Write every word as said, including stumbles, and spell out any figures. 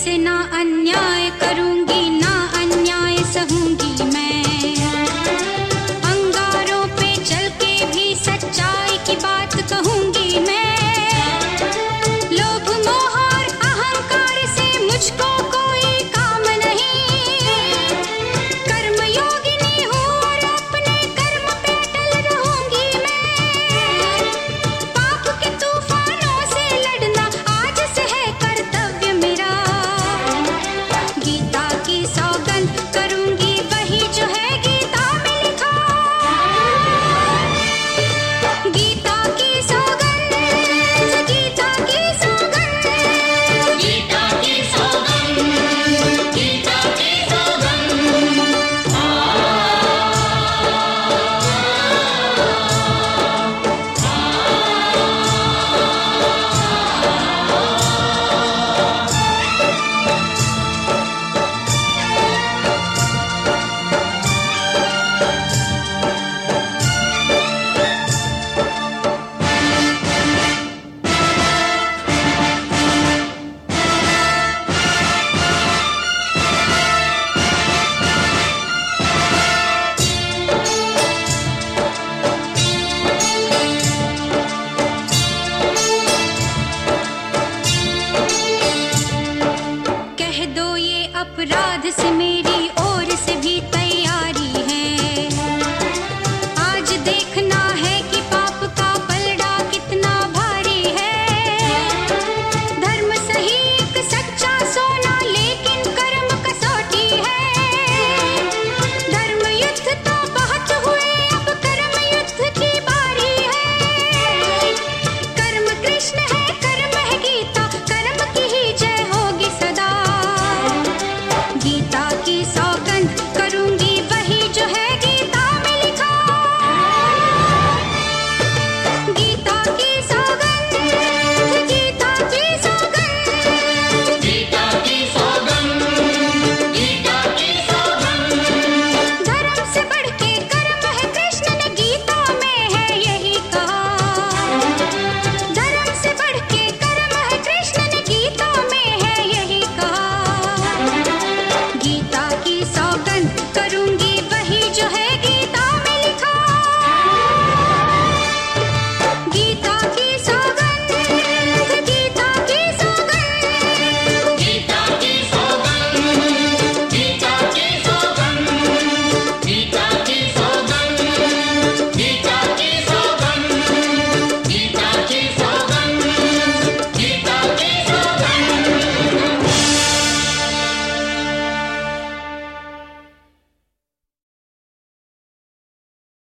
से ना अन्याय करूंगी, ना अन्याय सहूंगी मैं। अंगारों पे चल के भी सच्चाई की बात कहूंगी मैं। लोभ मोह और अहंकार से मुझको कोई काम नहीं। कर्म योगिनी हूँ और अपने कर्म पे अटल रहूंगी मैं। पाप के तूफानों से लड़ना आज से है कर्तव्य मेरा। गीता की सौगंध करूंगी वही जो है गीता में लिखा। गीता की सौगंध, गीता की सौगंध, गीता की सौगंध, गीता की सौगंध। कह दो ये अपराध से